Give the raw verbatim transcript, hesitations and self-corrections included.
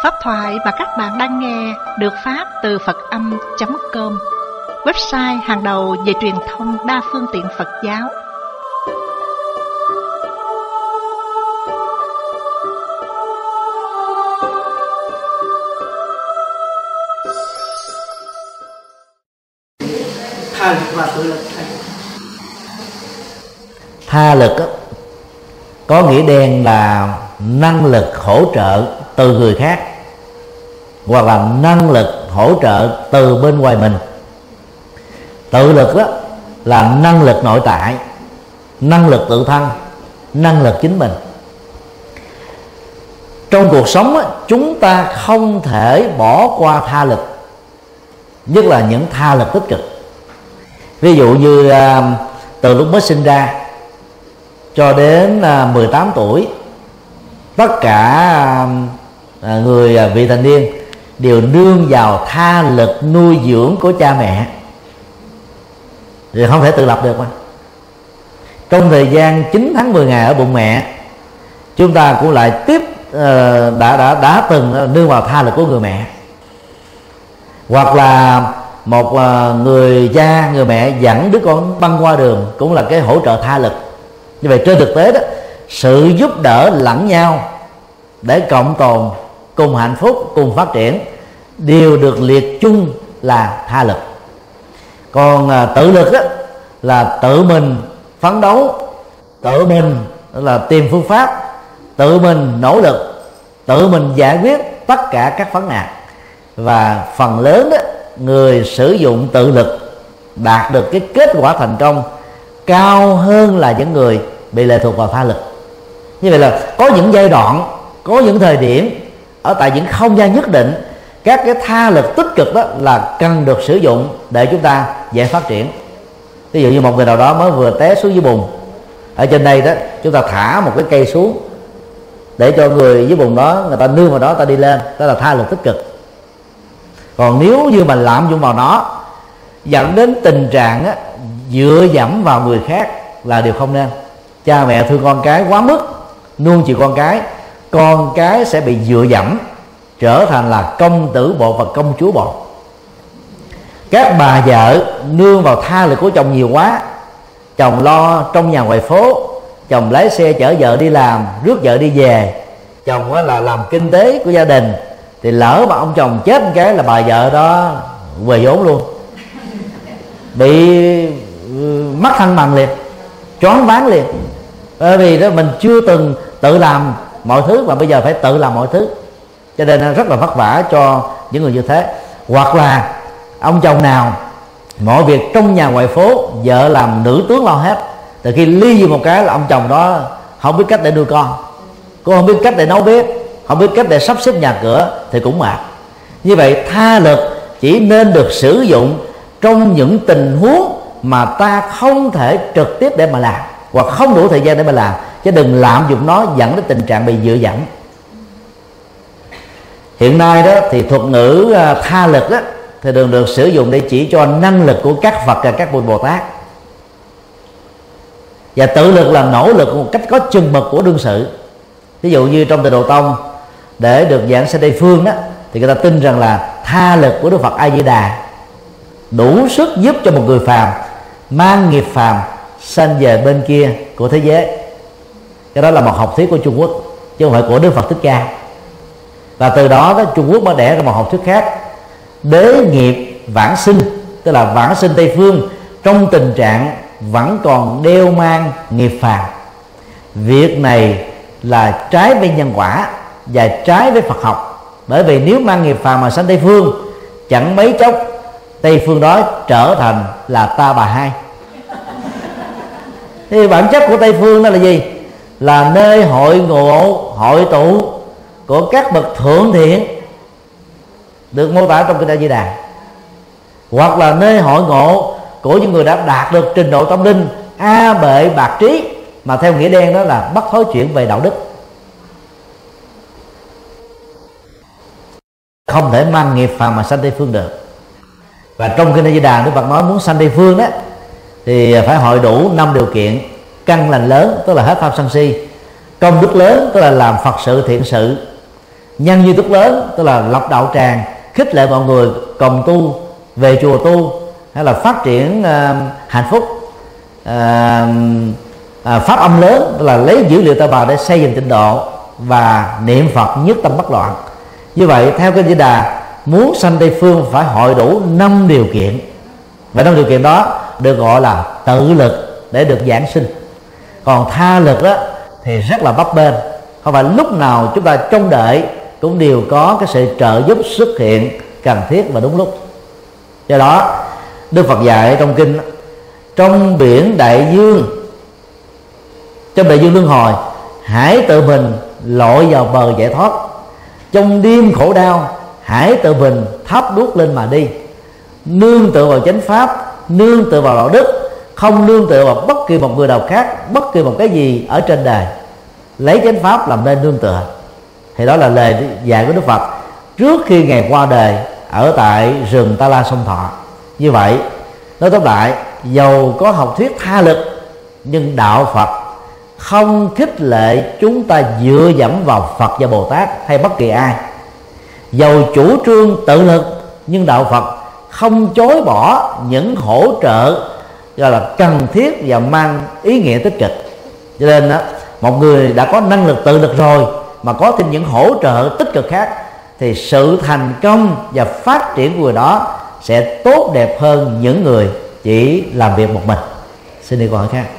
Pháp thoại mà các bạn đang nghe được phát từ Phật Âm chấm com, website hàng đầu về truyền thông đa phương tiện Phật giáo. Tha lực và tự lực. Tha lực đó, có nghĩa đen là năng lực hỗ trợ từ người khác hoặc là năng lực hỗ trợ từ bên ngoài mình. Tự lực đó là năng lực nội tại, năng lực tự thân, năng lực chính mình. Trong cuộc sống đó, chúng ta không thể bỏ qua tha lực, nhất là những tha lực tích cực. Ví dụ như từ lúc mới sinh ra cho đến mười tám tuổi, tất cả người vị thành niên đều nương vào tha lực nuôi dưỡng của cha mẹ, thì không thể tự lập được mà. Trong thời gian chín tháng mười ngày ở bụng mẹ, chúng ta cũng lại tiếp đã đã đã từng nương vào tha lực của người mẹ. Hoặc là một người cha, người mẹ dẫn đứa con băng qua đường cũng là cái hỗ trợ tha lực. Như vậy trên thực tế đó, sự giúp đỡ lẫn nhau để cộng tồn, cùng hạnh phúc, cùng phát triển đều được liệt chung là tha lực. Còn à, tự lực đó, là tự mình phấn đấu, tự mình là tìm phương pháp, tự mình nỗ lực, tự mình giải quyết tất cả các vấn nạn. Và phần lớn đó, người sử dụng tự lực đạt được cái kết quả thành công cao hơn là những người bị lệ thuộc vào tha lực. Như vậy là có những giai đoạn, có những thời điểm, ở tại những không gian nhất định, các cái tha lực tích cực đó là cần được sử dụng để chúng ta dễ phát triển. Ví dụ như một người nào đó mới vừa té xuống dưới bùn, ở trên đây đó chúng ta thả một cái cây xuống để cho người dưới bùn đó, người ta nương vào đó, ta đi lên, đó là tha lực tích cực. Còn nếu như mà lạm dụng vào nó dẫn đến tình trạng á, dựa dẫm vào người khác là điều không nên. Cha mẹ thương con cái quá mức, nuông chiều con cái, con cái sẽ bị dựa dẫm, trở thành là công tử bột và công chúa bột. Các bà vợ nương vào tha lực của chồng nhiều quá, chồng lo trong nhà ngoài phố, chồng lái xe chở vợ đi làm, rước vợ đi về, chồng là làm kinh tế của gia đình, thì lỡ mà ông chồng chết một cái là bà vợ đó về vốn luôn, bị mất thăng bằng liền, choáng váng liền. Bởi vì đó mình chưa từng tự làm mọi thứ mà bây giờ phải tự làm mọi thứ, cho nên rất là vất vả cho những người như thế. Hoặc là ông chồng nào mọi việc trong nhà ngoài phố vợ làm nữ tướng lo hết, từ khi ly dị một cái là ông chồng đó không biết cách để nuôi con, cũng không biết cách để nấu bếp, không biết cách để sắp xếp nhà cửa, thì cũng mệt. Như vậy tha lực chỉ nên được sử dụng trong những tình huống mà ta không thể trực tiếp để mà làm, hoặc không đủ thời gian để mà làm, chứ đừng lạm dụng nó dẫn đến tình trạng bị dựa dẫm. Hiện nay đó thì thuật ngữ tha lực đó thì thường được sử dụng để chỉ cho năng lực của các Phật và các vị Bồ Tát, và tự lực là nỗ lực một cách có chừng mực của đương sự. Ví dụ như trong Tịnh Độ Tông, để được giảng sanh Tây Phương đó, thì người ta tin rằng là tha lực của Đức Phật A Di Đà đủ sức giúp cho một người phàm mang nghiệp phàm sanh về bên kia của thế giới. Cái đó là một học thuyết của Trung Quốc, chứ không phải của Đức Phật Thích Ca. Và từ đó, đó Trung Quốc mới đẻ ra một học thuyết khác, đế nghiệp vãng sinh, tức là vãng sinh Tây Phương trong tình trạng vẫn còn đeo mang nghiệp phàm. Việc này là trái với nhân quả và trái với Phật học. Bởi vì nếu mang nghiệp phàm mà sanh Tây Phương, chẳng mấy chốc Tây Phương đó trở thành là ta bà hai. Thì bản chất của Tây Phương đó là gì? Là nơi hội ngộ, hội tụ của các bậc thượng thiện, được mô tả trong Kinh A Di Đà, hoặc là nơi hội ngộ của những người đã đạt được trình độ tâm linh a bệ bạc trí, mà theo nghĩa đen đó là bất thối chuyển về đạo đức. Không thể mang nghiệp phàm mà sanh Tây Phương được. Và trong Kinh A Di Đà, Đức Phật nói muốn sanh Tây Phương đó thì phải hội đủ năm điều kiện: căn lành lớn, tức là hết tham sân si; công đức lớn, tức là làm Phật sự thiện sự; nhân duy thức lớn, tức là lập đạo tràng, khích lệ mọi người cộng tu, về chùa tu, hay là phát triển uh, hạnh phúc, uh, uh, pháp âm lớn, tức là lấy dữ liệu ta bà để xây dựng tịnh độ, và niệm Phật nhất tâm bất loạn. Như vậy theo cái Di Đà, muốn sanh Tây phương phải hội đủ năm điều kiện, và năm điều kiện đó được gọi là tự lực để được giảng sinh. Còn tha lực đó thì rất là bấp bênh, không phải lúc nào chúng ta trông đợi cũng đều có cái sự trợ giúp xuất hiện cần thiết và đúng lúc. Do đó Đức Phật dạy trong kinh, trong biển đại dương, trong đại dương luân hồi, hãy tự mình lội vào bờ giải thoát. Trong đêm khổ đau, hãy tự mình thắp đuốc lên mà đi. Nương tựa vào chánh pháp, nương tựa vào đạo đức, không nương tựa vào bất kỳ một người nào khác, bất kỳ một cái gì ở trên đời. Lấy chánh pháp làm nên nương tựa. Thì đó là lời dạy của Đức Phật trước khi Ngài qua đời ở tại rừng Ta La Sông Thọ. Như vậy, nói tóm lại, dầu có học thuyết tha lực, nhưng đạo Phật không khích lệ chúng ta dựa dẫm vào Phật và Bồ Tát hay bất kỳ ai. Dầu chủ trương tự lực, nhưng đạo Phật không chối bỏ những hỗ trợ gọi là cần thiết và mang ý nghĩa tích cực. Cho nên đó, một người đã có năng lực tự lực rồi mà có thêm những hỗ trợ tích cực khác, thì sự thành công và phát triển của người đó sẽ tốt đẹp hơn những người chỉ làm việc một mình. Xin đi câu hỏi khác.